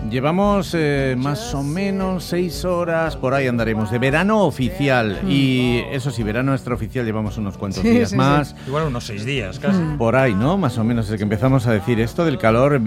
Llevamos más o menos 6 horas, por ahí andaremos, de verano oficial. Y eso sí, verano extraoficial llevamos unos cuantos días más. Sí. Igual unos 6 días casi. Por ahí, ¿no? Más o menos desde que empezamos a decir esto del calor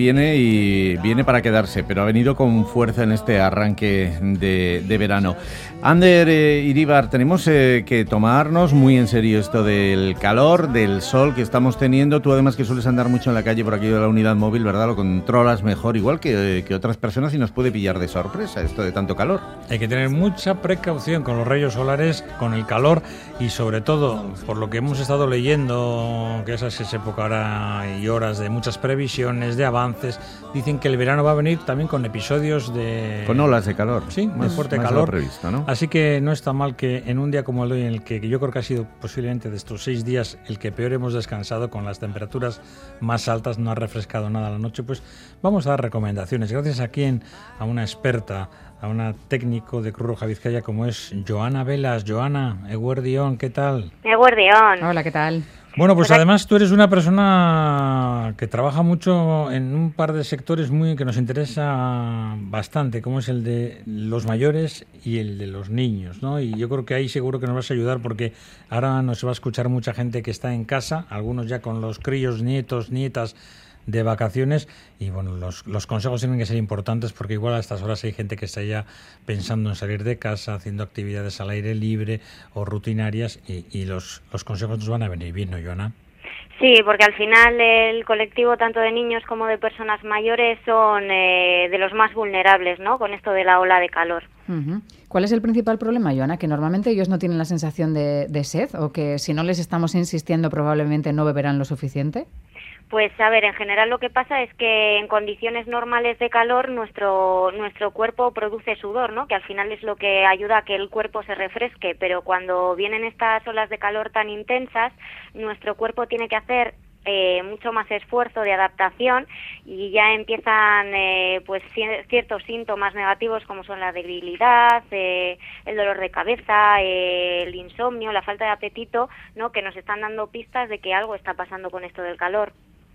viene para quedarse, pero ha venido con fuerza en este arranque de verano. Ander Iríbar, tenemos que tomarnos muy en serio esto del calor, del sol que estamos teniendo. Tú además que sueles andar mucho en la calle por aquí de la unidad móvil, ¿verdad? Lo controlas mejor, igual que otras personas, y nos puede pillar de sorpresa esto de tanto calor. Hay que tener mucha precaución con los rayos solares, con el calor y sobre todo, por lo que hemos estado leyendo, que es época ahora y horas de muchas previsiones, de avances, dicen que el verano va a venir también con episodios de... Con olas de calor. Sí, más fuerte más calor. Previsto, ¿no? Así que no está mal que en un día como el de hoy, en el que yo creo que ha sido posiblemente de estos 6 días el que peor hemos descansado, con las temperaturas más altas, no ha refrescado nada la noche, pues vamos a dar recomendaciones. Gracias a una experta, a una técnico de Cruz Roja Vizcaya como es Joana Velas. Joana, eguerdión, ¿qué tal? Eguerdión. Hola, ¿qué tal? Bueno, pues además tú eres una persona que trabaja mucho en un par de sectores que nos interesa bastante, como es el de los mayores y el de los niños, ¿no? Y yo creo que ahí seguro que nos vas a ayudar, porque ahora nos va a escuchar mucha gente que está en casa, algunos ya con los críos, nietos, nietas de vacaciones, y bueno, los consejos tienen que ser importantes, porque igual a estas horas hay gente que está ya pensando en salir de casa, haciendo actividades al aire libre o rutinarias, y los consejos nos van a venir bien, ¿no, Joana? Sí, porque al final el colectivo tanto de niños como de personas mayores son de los más vulnerables, ¿no?, con esto de la ola de calor. Uh-huh. ¿Cuál es el principal problema, Joana? ¿Que normalmente ellos no tienen la sensación de sed, o que si no les estamos insistiendo probablemente no beberán lo suficiente? Pues a ver, en general lo que pasa es que en condiciones normales de calor nuestro cuerpo produce sudor, ¿no?, que al final es lo que ayuda a que el cuerpo se refresque, pero cuando vienen estas olas de calor tan intensas, nuestro cuerpo tiene que hacer mucho más esfuerzo de adaptación, y ya empiezan pues ciertos síntomas negativos como son la debilidad, el dolor de cabeza, el insomnio, la falta de apetito, ¿no?, que nos están dando pistas de que algo está pasando con esto del calor.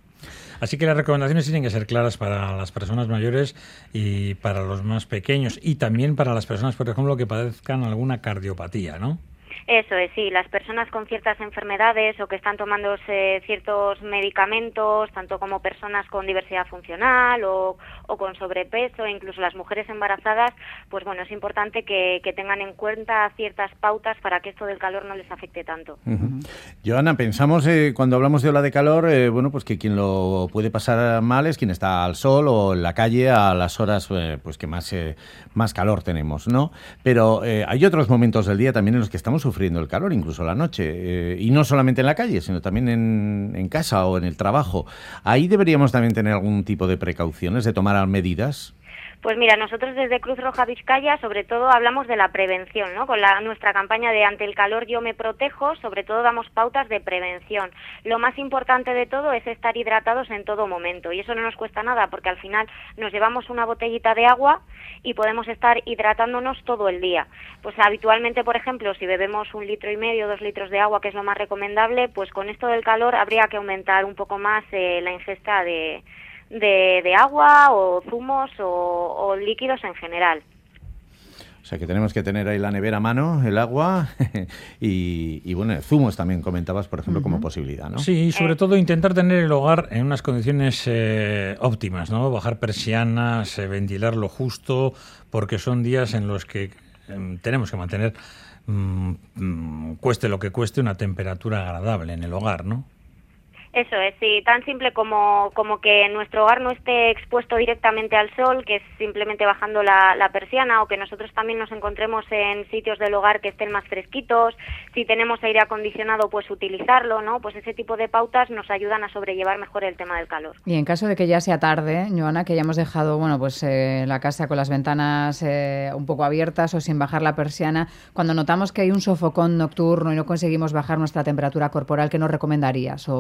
Así que las recomendaciones tienen que ser claras para las personas mayores y para los más pequeños, y también para las personas, por ejemplo, que padezcan alguna cardiopatía, ¿no? Eso es, sí, las personas con ciertas enfermedades o que están tomándose ciertos medicamentos, tanto como personas con diversidad funcional o con sobrepeso, e incluso las mujeres embarazadas, pues bueno, es importante que tengan en cuenta ciertas pautas para que esto del calor no les afecte tanto. Uh-huh. Joana, pensamos cuando hablamos de ola de calor, bueno, pues que quien lo puede pasar mal es quien está al sol o en la calle a las horas pues que más calor tenemos, ¿no? Pero hay otros momentos del día también en los que estamos sufriendo el calor, incluso la noche, y no solamente en la calle, sino también en casa o en el trabajo. Ahí deberíamos también tener algún tipo de precauciones, de tomar medidas. Pues mira, nosotros desde Cruz Roja Vizcaya sobre todo hablamos de la prevención, ¿no? Con nuestra campaña de Ante el calor yo me protejo, sobre todo damos pautas de prevención. Lo más importante de todo es estar hidratados en todo momento, y eso no nos cuesta nada, porque al final nos llevamos una botellita de agua y podemos estar hidratándonos todo el día. Pues habitualmente, por ejemplo, si bebemos 1,5 litros, 2 litros de agua, que es lo más recomendable, pues con esto del calor habría que aumentar un poco más la ingesta de agua o zumos o líquidos en general. O sea que tenemos que tener ahí la nevera a mano, el agua y bueno, zumos también comentabas, por ejemplo, como posibilidad, ¿no? Sí, y sobre todo intentar tener el hogar en unas condiciones óptimas, ¿no? Bajar persianas, ventilar lo justo, porque son días en los que tenemos que mantener, cueste lo que cueste, una temperatura agradable en el hogar, ¿no? Eso es, sí, tan simple como que nuestro hogar no esté expuesto directamente al sol, que es simplemente bajando la persiana, o que nosotros también nos encontremos en sitios del hogar que estén más fresquitos. Si tenemos aire acondicionado, pues utilizarlo, ¿no? Pues ese tipo de pautas nos ayudan a sobrellevar mejor el tema del calor. Y en caso de que ya sea tarde, Joana, que ya hemos dejado, bueno, pues la casa con las ventanas un poco abiertas o sin bajar la persiana, cuando notamos que hay un sofocón nocturno y no conseguimos bajar nuestra temperatura corporal, ¿qué nos recomendarías? O para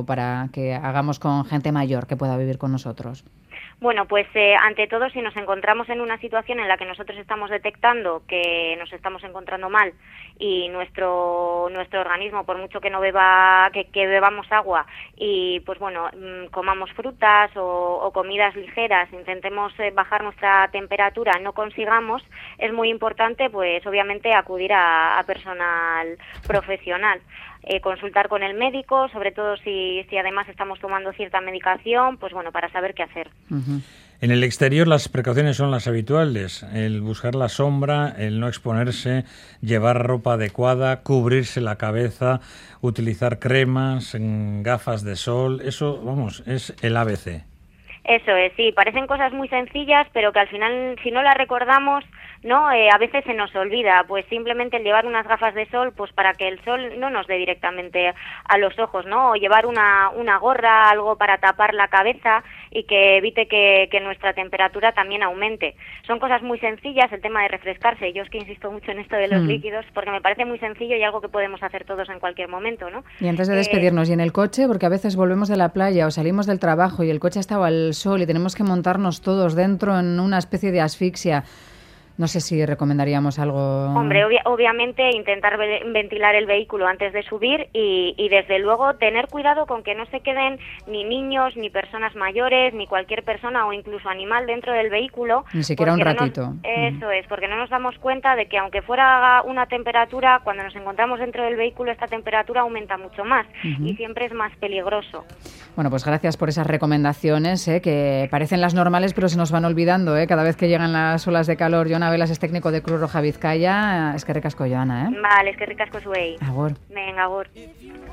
que hagamos con gente mayor que pueda vivir con nosotros? Bueno, pues ante todo, si nos encontramos en una situación en la que nosotros estamos detectando que nos estamos encontrando mal y nuestro organismo, por mucho que no beba, que bebamos agua y pues bueno, comamos frutas o comidas ligeras, intentemos bajar nuestra temperatura, no consigamos, es muy importante pues obviamente acudir a personal profesional. Consultar con el médico, sobre todo si además estamos tomando cierta medicación, pues bueno, para saber qué hacer. Uh-huh. En el exterior las precauciones son las habituales, el buscar la sombra, el no exponerse, llevar ropa adecuada, cubrirse la cabeza, utilizar cremas, gafas de sol, eso, vamos, es el ABC. Eso es, sí, parecen cosas muy sencillas, pero que al final, si no las recordamos, ¿no? A veces se nos olvida, pues simplemente el llevar unas gafas de sol, pues para que el sol no nos dé directamente a los ojos, ¿no? O llevar una gorra, algo para tapar la cabeza y que evite que nuestra temperatura también aumente. Son cosas muy sencillas, el tema de refrescarse. Yo es que insisto mucho en esto de los líquidos, porque me parece muy sencillo y algo que podemos hacer todos en cualquier momento, ¿no? Y antes de despedirnos, ¿y en el coche? Porque a veces volvemos de la playa o salimos del trabajo y el coche estaba al sol y tenemos que montarnos todos dentro en una especie de asfixia. No sé si recomendaríamos algo. Hombre, obviamente intentar ventilar el vehículo antes de subir y desde luego tener cuidado con que no se queden ni niños, ni personas mayores, ni cualquier persona o incluso animal dentro del vehículo. Ni siquiera un ratito. Eso es, porque no nos damos cuenta de que aunque fuera una temperatura, cuando nos encontramos dentro del vehículo esta temperatura aumenta mucho más y siempre es más peligroso. Bueno, pues gracias por esas recomendaciones, que parecen las normales pero se nos van olvidando, cada vez que llegan las olas de calor. Joana Velas es técnico de Cruz Roja Vizcaya. Eskerrik asko, Joana, Vale, eskerrik asko zuei. Agur. Venga, agur.